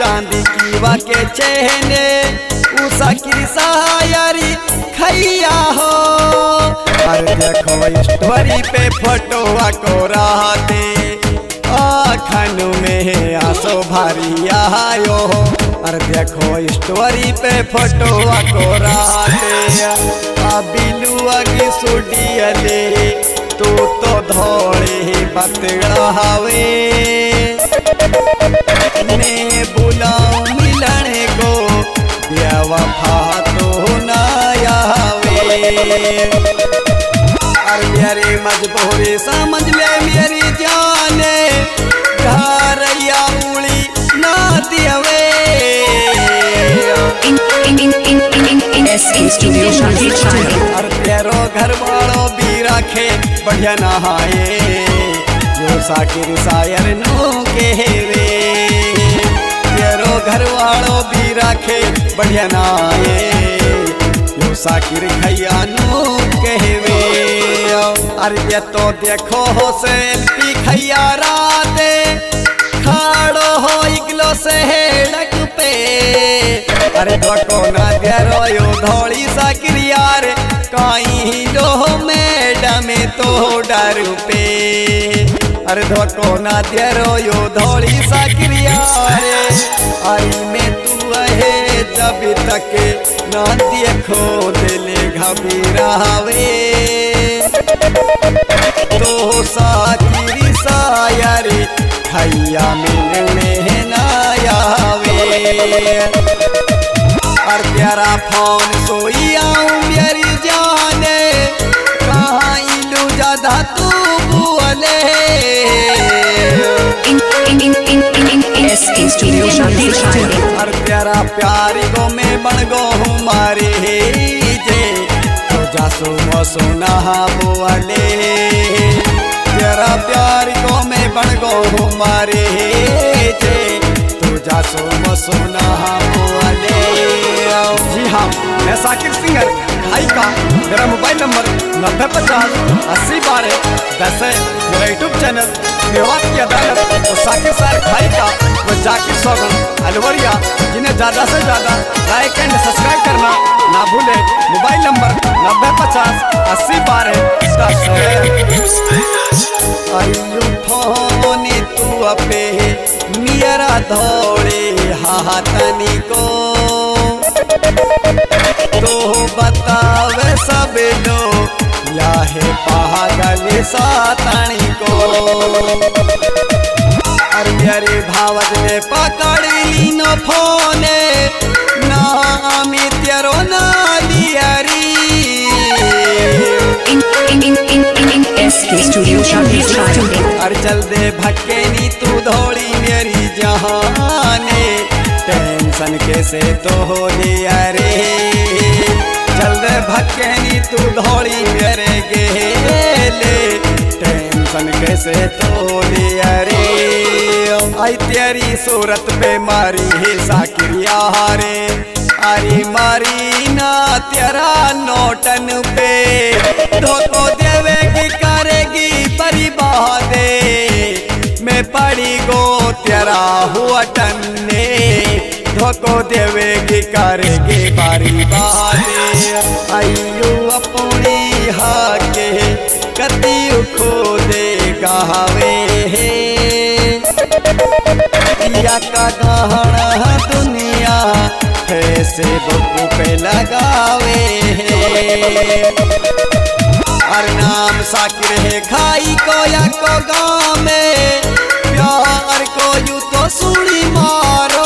चांदी की वाके चेहने उषा की सायरी खैया हो। अरे देखो स्टोरी पे फोटो को रहते आखन में आंसू भरी आयो। अरे देखो स्टोरी पे फोटो को रहते बिलुआ की सुडियले तू तो धोड़े बतड़ावे ने बुलाऊं मिलने को बेवफा तो ना आवे। अरे मेरी मजबूरी समझ ले मेरी जाने घरैया उड़ी ना दियवे। अरे तेरो घर वालों भी रखे बढ़िया नहाए जो साकिर सायर नो के वे। तेरो घर वालों भी रखे बढ़िया नहाए जो साकिर खैया नो कहवे। अरे ये तो देखो हो सेल्फी खैया राते खाड़ो हो इगलो से हेड़क पे। अरे धोको ना देरो यो धोड़ी साकिर यार काई लो मैडम तो डर पे। अरे धोको ना देरो यो धोड़ी साकिर यार आई में तू है जब तक ना देखो दिल घबरावे। तो साकिर सायरी खैया मिलने ना आवे। और तेरा फोन सोई आऊं मेरी जाने कहाँ इलू ज्यादा तू बोले। और तेरा प्यारी गो में बन गो हमारे जे तो जासो मसो नहा बोले। तेरा प्यारी गो में बन गो हमारे जे तो जासो मसो नहा बोले। जी हाँ, मैं साकिर सिंगर भाई का मेरा मोबाइल नंबर 9050801210 है। मेरा यूट्यूब चैनल मेवात की अदालत और साकिर सर भाई का वो जाकिर सौगन अलवरिया जिन्हें ज़्यादा से ज़्यादा लाइक एंड सब्सक्राइब करना ना भूले। मोबाइल नंबर 9050801210 है। आयु फोन तू अपे मेरा धोड़े हाथनी को तो बतावे सब लोग या है पागल सातनी को। अरे मेरे भावज ने पकड़ ली न फोन ना अमित तेरो ना लियरी। अरे चल दे भक्के नी तू धोड़ी मेरी जहाने टेंशन कैसे तो हो लिया रे। चल दे भक्के नी तू धोड़ी मेरे गेले टेंशन कैसे तो हो लिया रे। आई तेरी सूरत पे मारी है साकिर यारे अरे मारी ना तेरा नोटन पे धोखो देवेगी करेगी बर्बादे। मैं पड़ी गो तेरा हुआ टन्ने धोखो देवेगी करेगी बर्बादे। आयु अपनी हाके कती खो दे गावे या का गहना दुनिया फेसबुक पे लगावे। और नाम साकिर है खाई को या को गाँव में प्यार को यू तो सुनी मारो।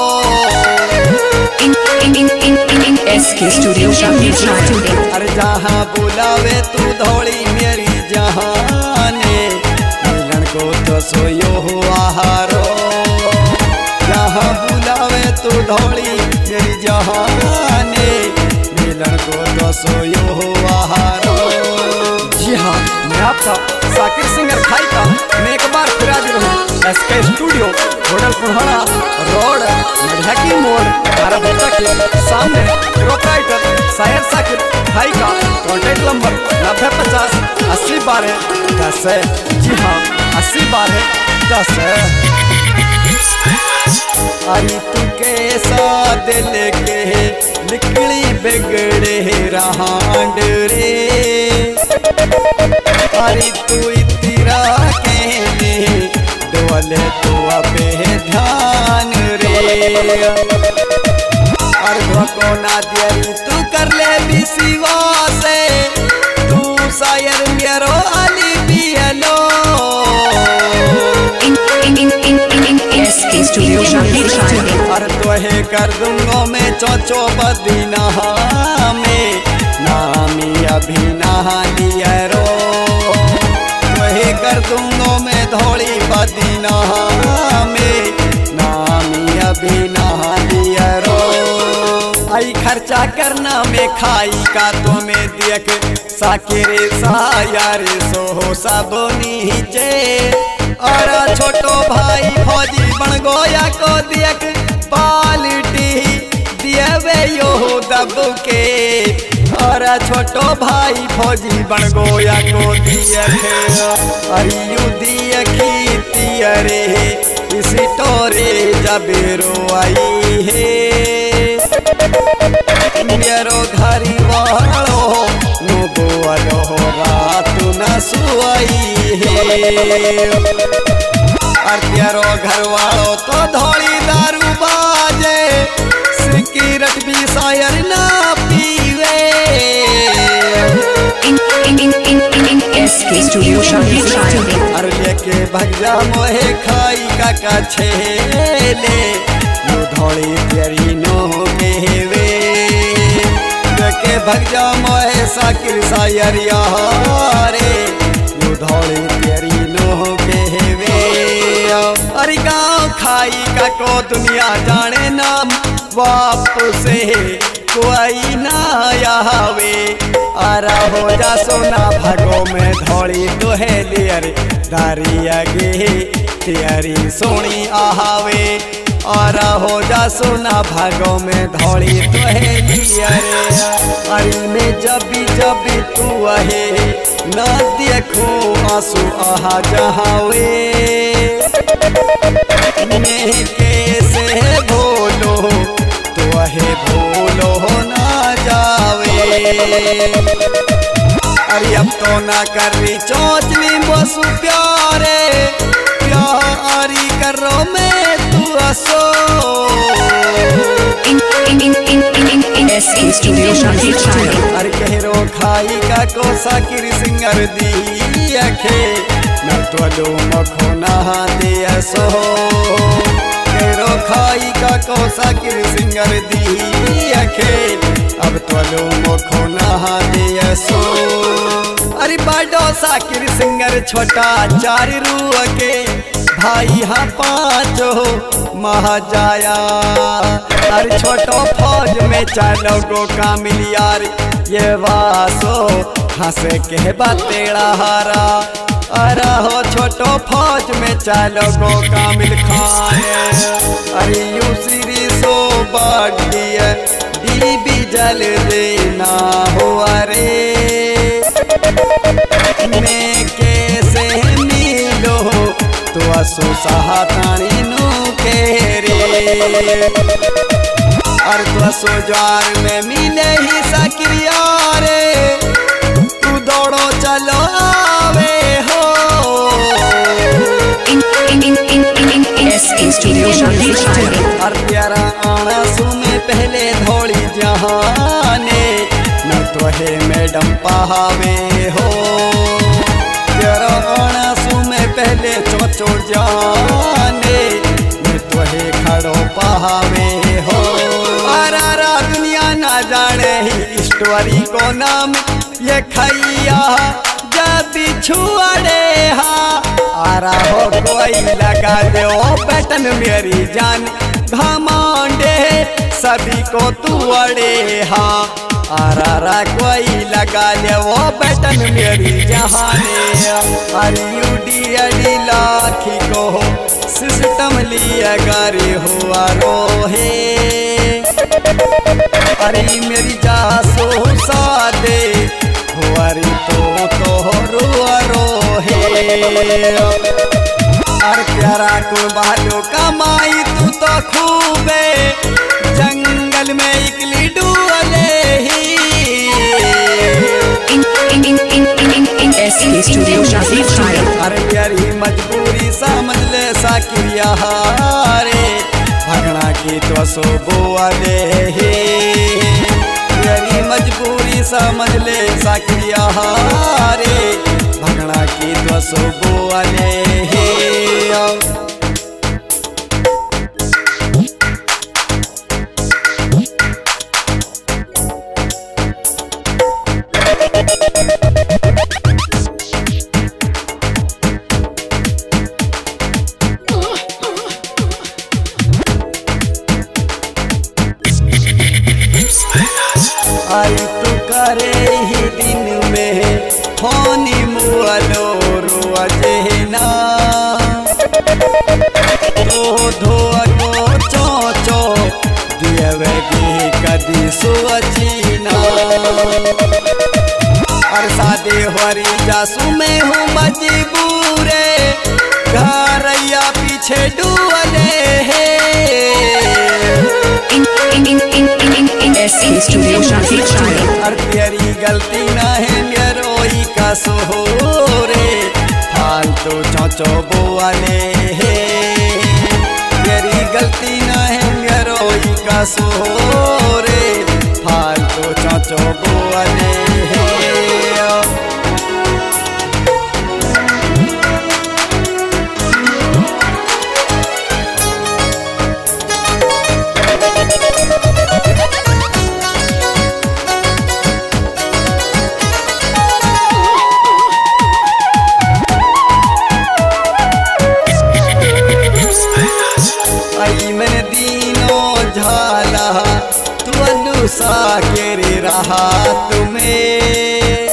अरे जहाँ बुलावे तू धोड़ी मेरी जहाने मिलन को तो सोयो हुआ हारो। जहाँ बुलावे तू धोड़ी मेरी जहाने मिलन को तो सोयो हुआ हारो। जी हाँ, मैं आपका साकिर सिंगर खाई का मैं एक बार फिर हाजिर हूँ SK studio hotel Purhara road Madhki मोड़ बच्चा के सामने। प्रोप्राइटर शायर साकिर खाई का कॉन्टेक्ट नंबर 9050801210 है। जी हाँ, 801210 है। अरे तू कैसा दिल के निकली बिगड़े रहांड रे। अरे तू इतरा कहने डोले तू पे ध्यान रे। अर्घ को ना दियरी तू कर ले बिसिवा से, तू शायर मेरो अली पियलो। अर तोहे कर दूंगो मैं चोचो बदीना में, नामी अभी नहा लिया रो। तोहे कर दूंगो मैं धोली बदीना में, नामी अभी नहा लिया रो। आई खर्चा करना में खाई का तो में देख साकिरे सायार सो सब नीचे। और छोटो भाई फौजी बन गोया को देख पालिटी दिए यो दब के। और छोटो भाई फौजी बन गोया को देख अरियू देखी तियरे इसी टोरे जब रो आई है। मेरो घरी वालो नो बोलो रात न सुई है। और तेरो घर वालो तो धोली दारू बाजे, सिगरेट भी शायर ना पीवे। और लेके भग जा मोहे खाई का कछेले, नो धोली तेरी नो केवे। के भग जा मोहे साकिर शायर यारे, नो धोली तेरी नो केवे। अरे गाँव खाई का को दुनिया जाने नाम, वापस कोई ना आवे। आरा हो जा सोना भागो में धोली तोहे लियर, दारी आगे तेरी सोनी आवे। और हो जा सोना भागो में धोली तोहे लियर। अरे में जबी जबी तू आहे ना देखो आंसू आहा जहावे। मैं कैसे भूलो तो आहे भूलो ना जावे। अरे अब तो ना करी चोचली बसु प्यारे, प्यारी करो मैं तू असो। अरे कहरो खाई का को साकिर सिंगर दी अखे, न तो लो मखो नहा दिया सो। कहरो खाई का को साकिर सिंगर दी अखे, अब तो लो मखो नहा दिया सो। अरे बाडो साकिर सिंगर छोटा चार रूह के भाई हाँ पाँचो महाजाया। अरे छोटो फौज में चालो गो कामिल यार, ये वासो हंस के बतेड़ा हारा। अरे हो छोटो फौज में चालो गो कामिल खान। अरे यू सीरी सो बाडिया डीबी जल देना हो। अरे मैं कैसे मिलो तो असो सहातानी नु के रे। और तो असो ज्वार में मिले ही साकिरिया रे, तू दौड़ो चलो आवे हो। और प्यारा आना सुमे पहले धोली जहाने, न तो है मैडम पहावे हो। प्यारा आना सुमे पहले चोचो जाने, न तो है खड़ो पहावे हो। आरा दुनिया ना जाने ही स्टोरी को नाम, ये खैया जब बिछुआड़े हा। आरा हो कोई लगा दे ओ बटन मेरी जान, घमांडे सभी को तू अड़े हा। आरा कोई लगा ले वो बटन मेरी जहाने। अरे यूडी अड़ी लाखी को सिस्टम लिया गारी हुआ रोहे। अरे मेरी जासो सादे हुआरी तो रुआ रोहे। और प्यारा सारा कुल बाटो कमाई तू तो खूबे जंगल में इकली डूले ही अरे प्यारी मजबूरी समझ ले साकिरिया हारे भगना की तो सो बोआ दे प्यारी मजबूरी समझ ले साकिरिया हारे भगना की तो सो बोआ दे आई तू करे ही दिन में होनी मुआलो रुआ जेना तो धोआ को चो दियवे की कदी सुअचीना और सादे हरी जासू में हूँ मजबूरे घरैया पीछे डूले और तेरी गलती ना है मेरोई का सोरे फालतू चौचो बोआले तेरी गलती ना है मेरोई का सोरे फालतू चौचो बोआले मैंने दीनों झाला तू अनुसा के रहा तुम्हें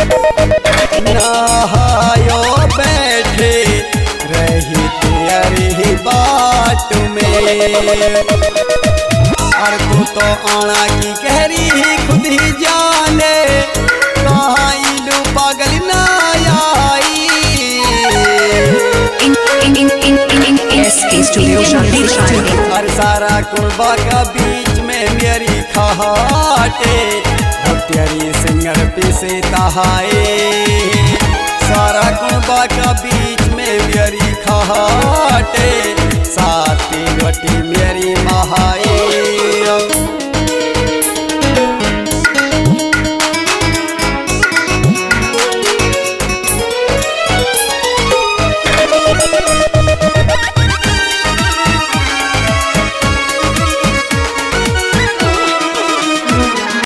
नहायो बैठे रही तेरी बाट में और तू तो आना की गहरी खुद ही जाने कहाँ इलू पागल ना आई हर सारा कुर्बा का बीच में मेरी खाटे तेरी सिंगर पीसे तहाए सारा कुर्बा का बीच में मेरी खाटे साथी रोटी